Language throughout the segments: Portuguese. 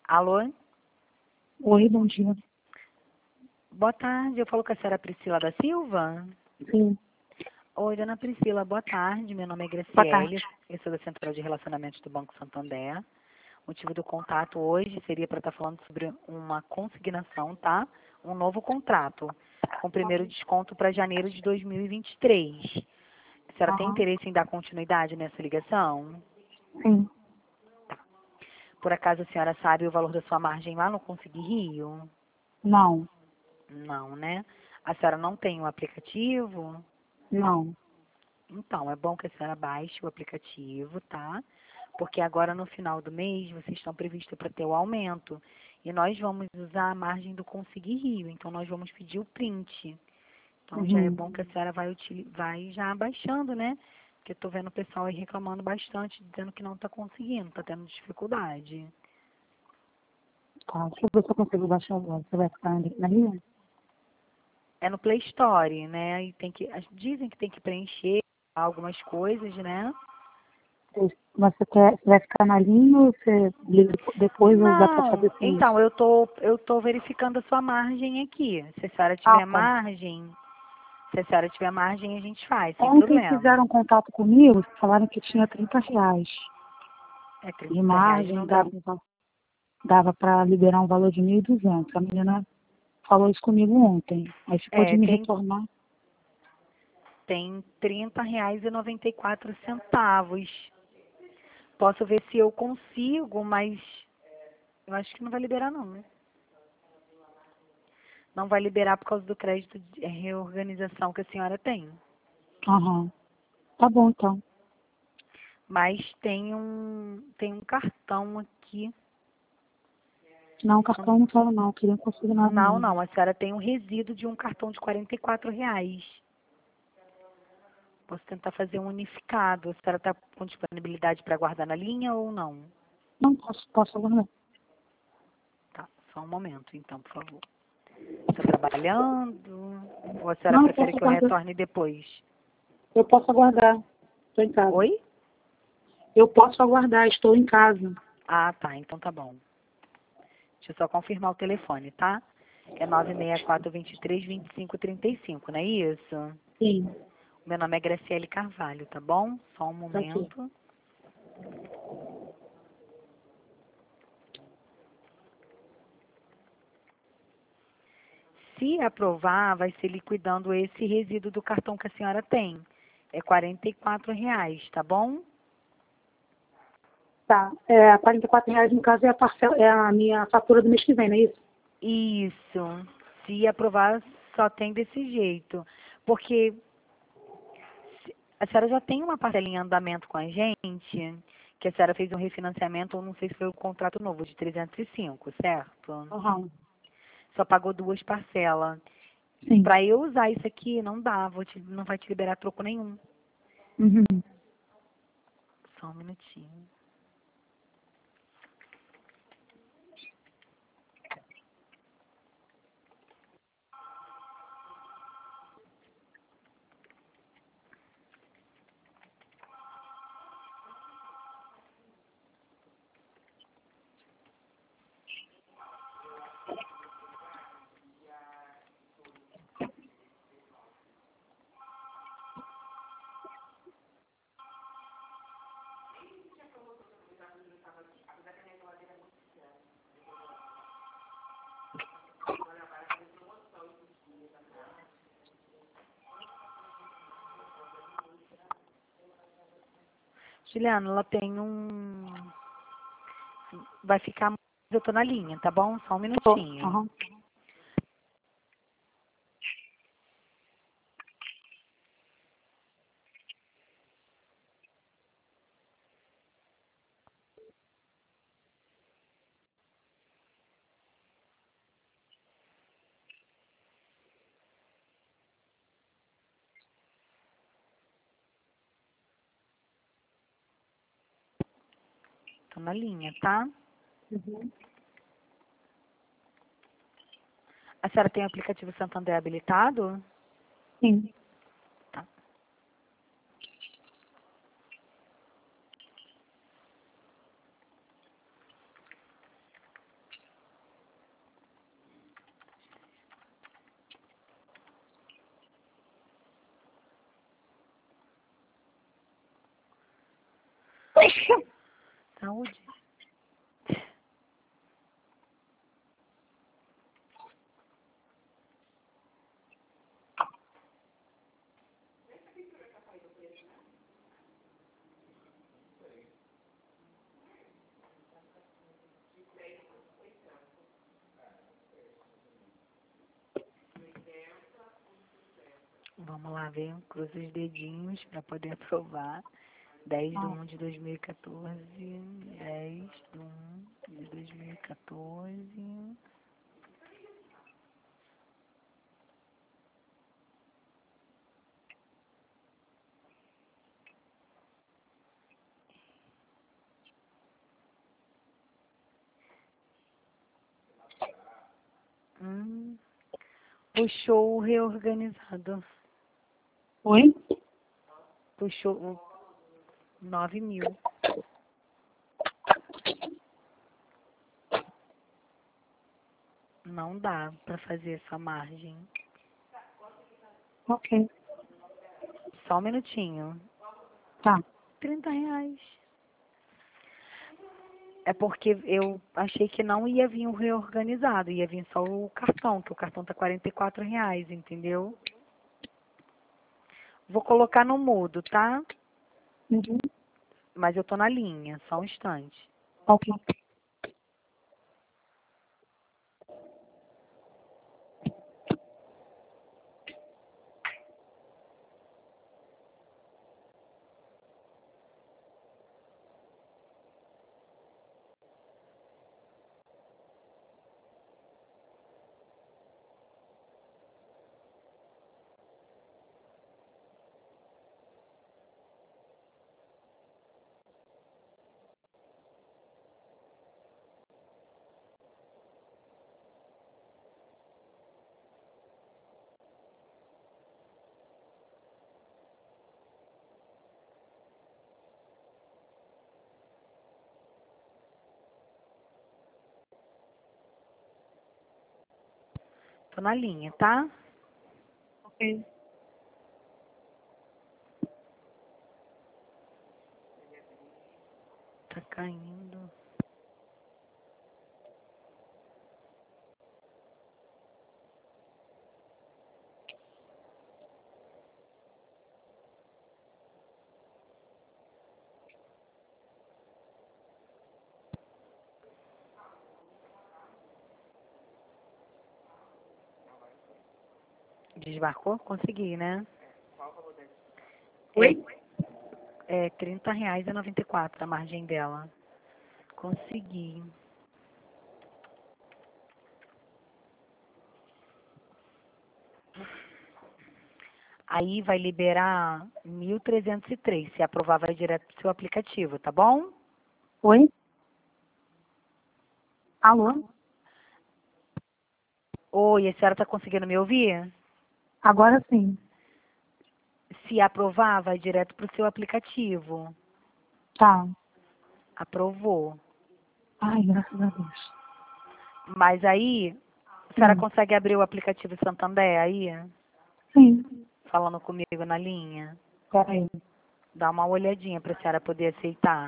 Alô? Oi, bom dia. Boa tarde, eu falo com a senhora Priscila da Silva. Sim, Oi, dona Priscila, boa tarde. Meu nome é boa Graciele, tarde. eu sou da Central de Relacionamentos do Banco Santander. O motivo do contato hoje seria para estar falando sobre uma consignação, tá? Um novo contrato, com primeiro desconto para janeiro de 2023. A senhora tem Aham, interesse em dar continuidade nessa ligação? sim. Por acaso a senhora sabe o valor da sua margem lá no Consegui Rio? Não, Não, né? A senhora não tem o aplicativo? não. Então, é bom que a senhora baixe o aplicativo, tá? Porque agora no final do mês vocês estão previstos para ter o aumento. E nós vamos usar a margem do Conseguir Rio. Então, nós vamos pedir o print. Então, já é Uhum. bom que a senhora vai já baixando, né? Porque eu tô vendo o pessoal aí reclamando bastante, dizendo que não está conseguindo, está tendo dificuldade. Tá, deixa eu ver se eu consigo baixar agora. Você vai ficar na linha? É no Play Store, né? E dizem que tem que preencher algumas coisas, né? Você vai ficar na linha ou você liga depois ou dá pra Não, fazer sem então isso? eu tô verificando a sua margem aqui. Se a senhora Ah, tiver tá. margem, se a senhora tiver margem, a gente faz, sem Ontem problema. fizeram contato comigo, falaram que tinha R$ 30 É de 30 reais margem, não dá. dava para liberar um valor de 1.200. A menina falou isso comigo ontem. Aí você pode É, me tem retornar? tem R$ 30,94. Posso ver se eu consigo, mas eu acho que não vai liberar não, né? Não vai liberar por causa do crédito de reorganização que a senhora tem. Aham. Tá bom, então. Mas tem um cartão aqui. Não, cartão não quero não. Queria consignado Não, mesmo. não, a senhora tem um resíduo de um cartão de R$ 44. Posso tentar fazer um unificado. A senhora está com disponibilidade para guardar na linha ou não? Não, posso aguardar. Tá, só um momento então, por favor. Está trabalhando? Ou a senhora Não, prefere que eu retorne depois? eu posso aguardar. Estou em casa. Oi? Eu posso aguardar, estou em casa. Ah, tá, então tá bom. Deixa eu só confirmar o telefone, tá? É 964-23-2535, não é isso? Sim, Meu nome é Graciele Carvalho, tá bom? Só um tá aqui. momento. Se aprovar, vai ser liquidando esse resíduo do cartão que a senhora tem. É R$ 44, tá bom? Tá. R$ 44 no caso é a minha fatura do mês que vem, não é isso? Isso. Se aprovar, só tem desse jeito. Porque a senhora já tem uma parcela em andamento com a gente, que a senhora fez um refinanciamento, ou não sei se foi o contrato novo, de 305, certo? Aham. Só pagou duas parcelas. Sim. Para eu usar isso aqui, não dá, não vai te liberar troco nenhum. Uhum. Só um minutinho. Juliana, ela tem um. Vai ficar. Eu tô na linha, tá bom? Só um Tô. minutinho. Aham. Tô na linha, tá? Uhum. A senhora tem o aplicativo Santander habilitado? Sim. Tá. Saúde. Vamos lá ver, cruza os dedinhos para poder aprovar. 10/1/2014, 10/1/2014. Puxou o reorganizado. Oi? Puxou 9.000. Não dá para fazer essa margem. Ok. Só um minutinho. Tá. R$ 30. É porque eu achei que não ia vir o reorganizado, ia vir só o cartão, que o cartão tá R$ 44, entendeu? Vou colocar no mudo, tá? Uhum. Mas eu tô na linha, só um instante. Ok. Tô na linha, tá? Ok. Tá caindo. Desbarcou? Consegui, né? Oi? É R$ 30,94 a margem dela. Consegui. Aí vai liberar 1.303. Se aprovar, vai direto pro seu aplicativo, tá bom? Oi? Alô? Oi, a senhora tá conseguindo me ouvir? Agora sim. Se aprovar, vai direto pro seu aplicativo. Tá. Aprovou. Ai, graças a Deus. Mas aí, a senhora Sim. consegue abrir o aplicativo Santander aí? Sim. Falando comigo na linha? Peraí. Dá uma olhadinha pra senhora poder aceitar.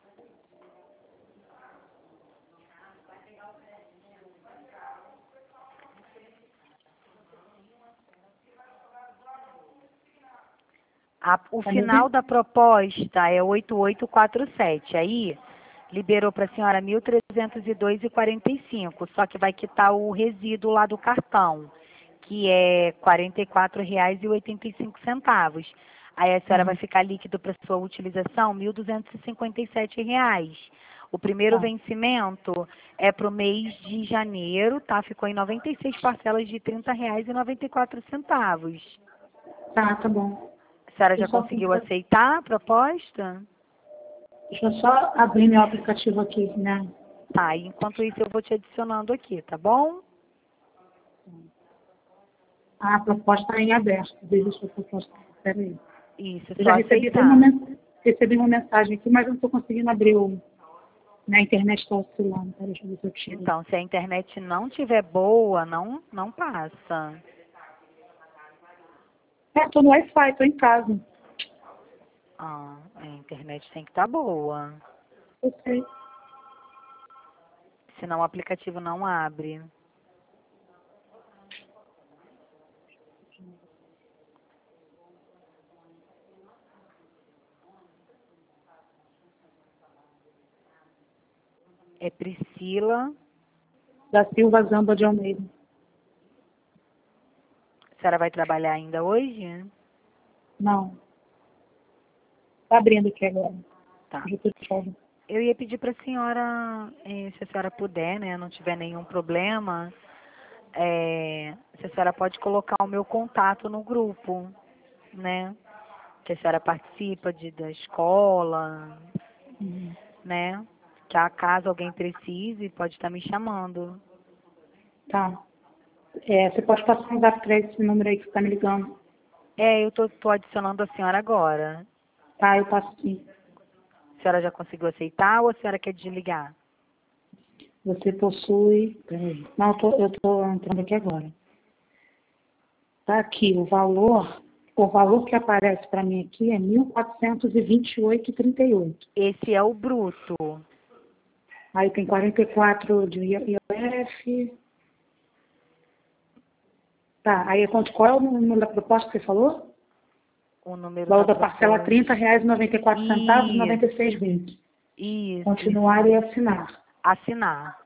O Tá me final ouvindo? da proposta é 8847. Aí, liberou para a senhora 1.302,45. Só que vai quitar o resíduo lá do cartão, que é R$ 44,85. Aí a senhora vai Uhum. ficar líquido para sua utilização R$ 1.257. O primeiro Tá. vencimento é para o mês de janeiro, tá? Ficou em 96 parcelas de R$ 30,94. Tá bom. A senhora já Deixa eu, conseguiu aceitar a proposta? deixa eu só abrir meu aplicativo aqui, né? Tá, e enquanto isso eu vou te adicionando aqui, tá bom? A proposta está em aberto. Veja sua proposta. Peraí. Isso, é Eu só já aceitar. recebi uma mensagem aqui, mas eu não estou conseguindo abrir o. Na internet está oscilando. Peraí, deixa eu ver se eu tiro. Então, se a internet não tiver boa, não passa. Estou no Wi-Fi, estou em casa. Ah, a internet tem que estar boa. Eu sei. Senão o aplicativo não abre. É Priscila. Da Silva Zamba de Almeida. A senhora vai trabalhar ainda hoje? Não. Tá abrindo aqui agora. Tá. Já tô de folga. Eu ia pedir para a senhora, se a senhora puder, né, não tiver nenhum problema, se a senhora pode colocar o meu contato no grupo, né? Que a senhora participa da escola, Uhum. né? Que caso alguém precise, pode estar me chamando. Tá. Você pode passar um zap pra esse número aí que você tá me ligando. Eu tô adicionando a senhora agora. Tá, eu passo sim. A senhora já conseguiu aceitar ou a senhora quer desligar? Você possui. Peraí. Não, eu tô entrando aqui agora. Tá aqui, o valor que aparece para mim aqui é 1.428,38. Esse é o bruto. Aí tem 44 de IOF. Tá, aí qual é o número da proposta que você falou? O número Valor da da parcela proposta. R$30,94, Isso, 96,20. isso. Continuar e assinar. Assinar.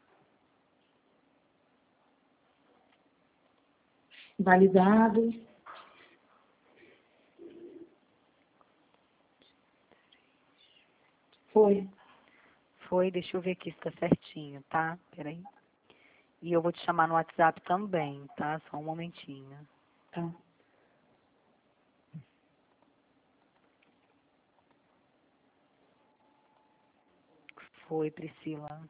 Validado. Foi. Foi, deixa eu ver aqui se tá certinho, tá? Peraí. E eu vou te chamar no WhatsApp também, tá? Só um momentinho. Tá. Foi, Priscila.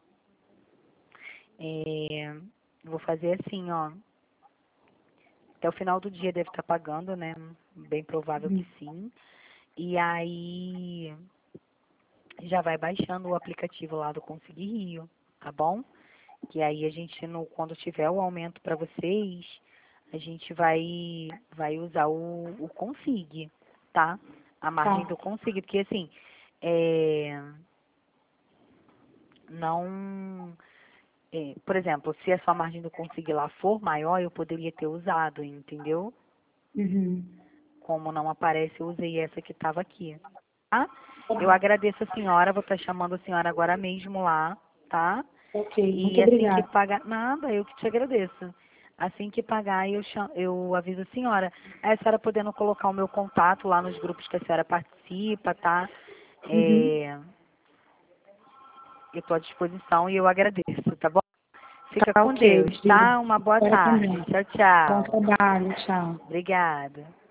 Vou fazer assim, ó. Até o final do dia deve estar pagando, né? Bem provável que sim. E aí já vai baixando o aplicativo lá do Consegui Rio, tá bom? Que aí a gente, quando tiver o aumento para vocês, a gente vai usar o Consig, tá? A margem Tá. do Consig, porque assim, não, por exemplo, se a sua margem do Consig lá for maior, eu poderia ter usado, entendeu? Uhum. Como não aparece, eu usei essa que estava aqui, tá? Tá Eu bom. agradeço a senhora, vou estar chamando a senhora agora mesmo lá, tá? Ok, muito E assim que obrigada. pagar, nada, eu que te agradeço. Assim que pagar, eu aviso a senhora. Aí a senhora podendo colocar o meu contato lá nos grupos que a senhora participa, tá? Uhum. Eu estou à disposição e eu agradeço, tá bom? Fica Tá com ok, Deus, obrigada. tá? Uma boa Espero tarde. também. Tchau, Bom tchau. trabalho, tchau. Obrigada.